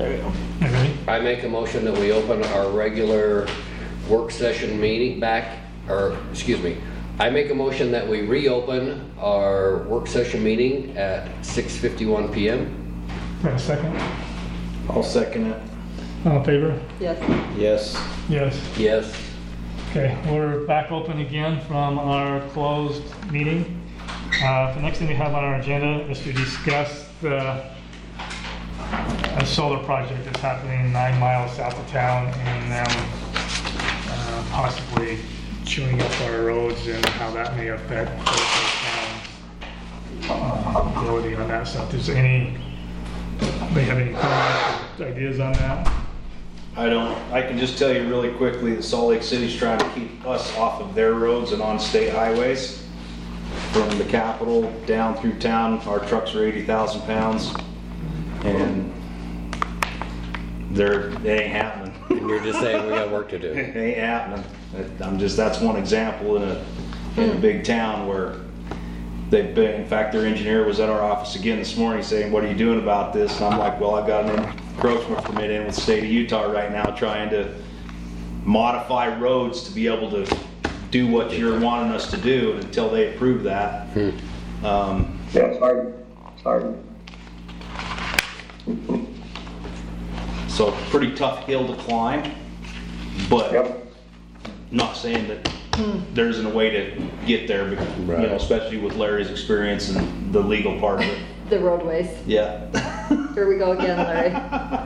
There you go. Okay. I make a motion that we open our regular work session meeting back, or, excuse me, I make a motion that we reopen our work session meeting at 6:51 p.m. Got a second? I'll second it. All in favor? Yes. Yes. Yes. Yes. Okay, we're back open again from our closed meeting. The next thing we have on our agenda is to discuss a solar project that's happening 9 miles south of town and possibly chewing up our roads and how that may affect the town's ability on that stuff. Does anybody have any comments or ideas on that? I don't. I can just tell you really quickly that Salt Lake City's trying to keep us off of their roads and on state highways. From the Capitol down through town, our trucks are 80,000 pounds, and it ain't happening. And you're just saying we got work to do. It ain't happening. That's one example in a big town where they've been. In fact, their engineer was at our office again this morning saying, "What are you doing about this?" And I'm like, "Well, I've got an encroachment permit in with the state of Utah right now, trying to modify roads to be able to do what you're wanting us to do, and until they approve that." Yeah, it's hard. It's hard. So pretty tough hill to climb, but Yep. not saying that there isn't a way to get there, because, Right. you know, especially with Larry's experience and the legal part of it. The roadways. Yeah. Here we go again, Larry.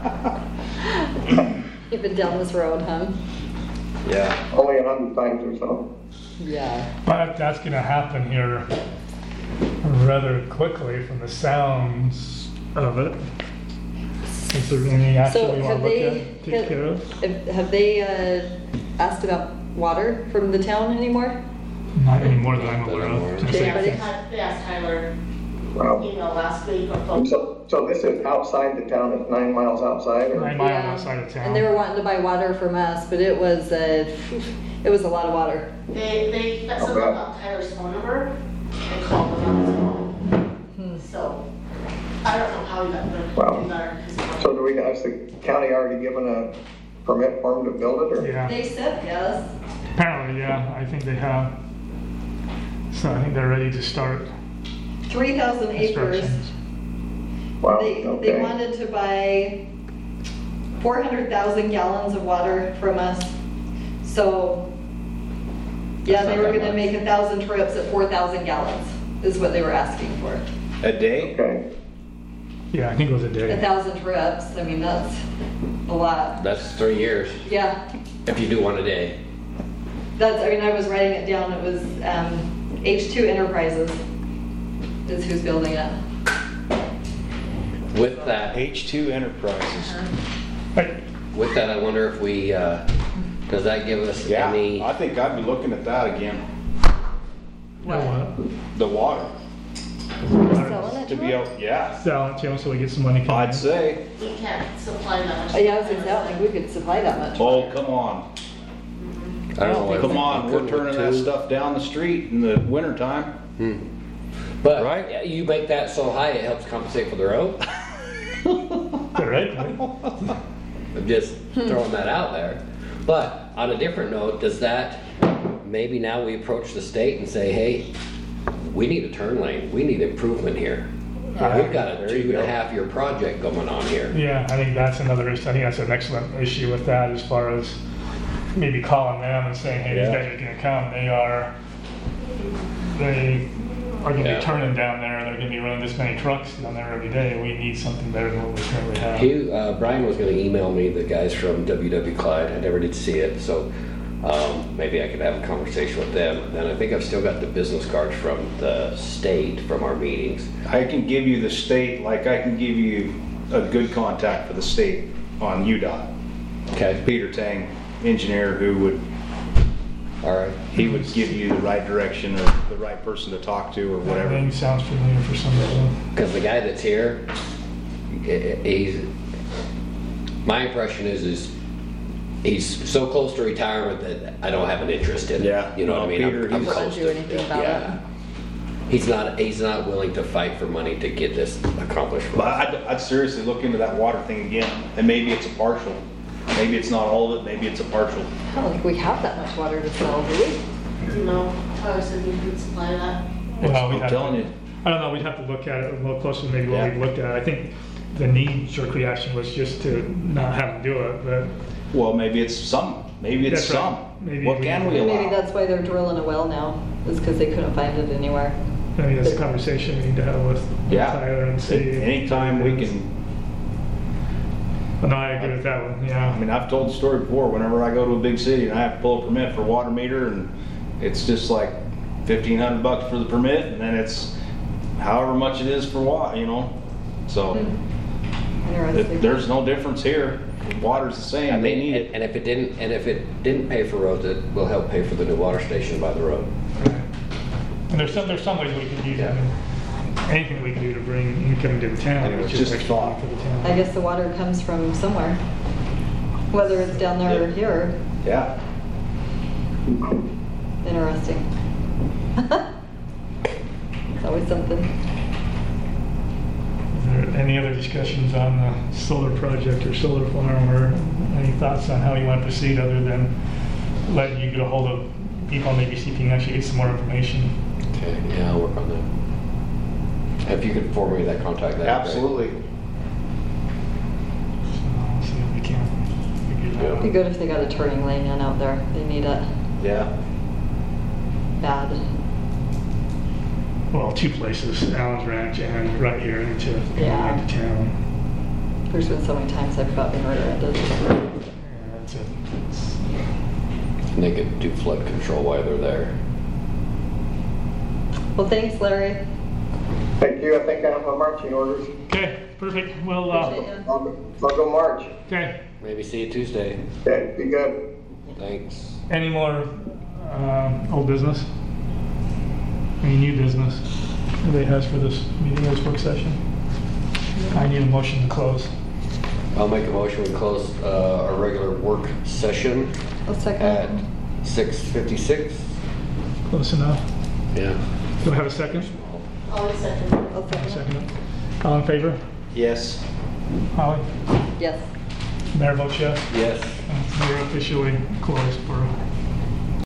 You've been down this road, huh? Yeah. Only 100 times or so. Yeah. But that's gonna happen here rather quickly from the sounds of it. Is there any action So we have want to look they, at, take care of? have they asked about water from the town anymore? Not anymore that I'm aware of. Not Just anymore. like- They asked Tyler, Wow. last week or phone. So this is outside the town, it's 9 miles outside? Or? 9 miles Yeah. outside of And they were town. wanting to buy water from us, but it was a lot of water. They got someone got Tyler's phone number and called them on his phone. So, I don't know how he got Wow. there. So do we, has the county already given a permit for them to build it, or? Yeah, They said yes. apparently, yeah, I think they have. So I think they're ready to start 3,000 acres. constructions. Wow, They okay. wanted to buy 400,000 gallons of water from us. So, yeah, That's they not were that gonna much. make 1,000 trips at 4,000 gallons is what they were asking for. A day? Okay. Yeah, I think it was a day. 1,000 trips, I mean, that's a lot. That's 3 years, Yeah, if you do one a day. I was writing it down, it was H2 Enterprises is who's building it. With that, H2 Enterprises. But with that, I wonder if we, does that give us Yeah, any, I think I'd be looking at that again. you know what? The water. Selling it To to be them? able, yeah, Sell it to them so we get some money coming I'd in. say. We can't supply that much. Yeah, I was gonna say, I don't think we could supply that much. Oh, water. come on. I don't know. what- Come on, we're could turning that too. stuff down the street in the wintertime. But Right? yeah, you make that so high, it helps compensate for the road. Theoretically. I'm just throwing that out there. But on a different note, does that, maybe now we approach the state and say, hey, we need a turn lane, we need improvement here. We've got a There you go. 2.5-year project going on here. Yeah, I think that's another issue. I think that's an excellent issue with that as far as maybe calling them and saying, hey, these Yeah. guys are gonna come. They are gonna Yeah. be turning down there. They're gonna be running this many trucks down there every day. We need something better than what we currently have. Brian was gonna email me the guys from WW Clyde, I never did see it, so maybe I could have a conversation with them. And I think I've still got the business cards from the state, from our meetings. I can give you the state, like I can give you a good contact for the state on UDOT. Okay, Peter Tang, engineer, who would, all right. he would give you the right direction or the right person to talk to or That whatever. name sounds familiar for some reason. Because the guy that's here, my impression is he's so close to retirement that I don't have an interest in it. Yeah. You know what I mean? Peter, I'm he's- close Wouldn't do to anything about yeah. He's not willing to fight for money to get this accomplished for But us. I'd seriously look into that water thing again, and maybe it's a partial. Maybe it's not all of it, maybe it's a partial. I don't think we have that much water to sell, do we? You know, Tyler said you could supply that. Well, we'd I'm have telling to- you. I don't know, we'd have to look at it a little closer, maybe what Yeah. we looked at. I think the knee-jerk reaction was just to not have them do it, but Well, maybe it's some, maybe it's That's right. some. Maybe What we- can we Maybe allow? that's why they're drilling a well now, is because they couldn't find it anywhere. I mean, that's a conversation we need to have with Yeah. Tyler and see. Anytime we can, But no, I agree with that one, I yeah. mean, I've told the story before, whenever I go to a big city and I have to pull a permit for a water meter, and it's just like $1,500 for the permit, and then it's however much it is for water, you know? So, Interesting. there's no difference here. Water's the same, I they mean, need it. and if it didn't pay for roads, it will help pay for the new water station by the road. And there's some ways we can use it. I mean, anything we can do to bring income to the town. Anyway, is just a extra thought. for the I town. guess the water comes from somewhere, whether it's down there or Yeah. here. Yeah. Interesting. It's always something. Is there any other discussions on the solar project or solar farm, or any thoughts on how you want to proceed other than letting you get a hold of people, maybe see if you can actually get some more information? Okay, yeah, I'll work on that. If you could forward me that contact, that'd be great. Absolutely. So, see if we can figure that It'd be out. good if they got a turning lane in out there. They need it Yeah. bad. Well, two places, Allen's Ranch and right here into, Yeah. into town. There's been so many times I've got been rear-ended. Yeah, that's it. It's- And they could do flood control while they're there. Well, thanks, Larry. Thank you, I think I have my marching orders. Okay, perfect. Well, Appreciate ya. I'll go march. okay. Maybe see you Tuesday. Okay, be good. Thanks. Any more old business? Any new business anybody has for this meeting, this work session? I need a motion to close. I'll make a motion to close our regular work session I'll at second. 6:56. Close enough. Yeah. Do I have a second? I'll accept it. I'll I'll second. second it. All in favor? Yes. Holly? Yes. Mayor votes yes. Yes. We're officially closed for